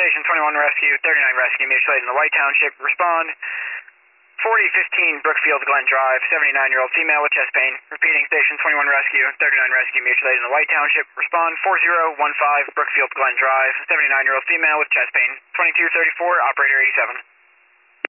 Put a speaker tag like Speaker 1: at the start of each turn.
Speaker 1: Station 21 Rescue, 39 Rescue, mutilated in the White Township. Respond. 4015 Brookfield Glen Drive, 79-year-old female with chest pain. Repeating, Station 21 Rescue, 39 Rescue, mutilated in the White Township. Respond. 4015 Brookfield Glen Drive, 79-year-old female with chest pain. 2234, operator 87.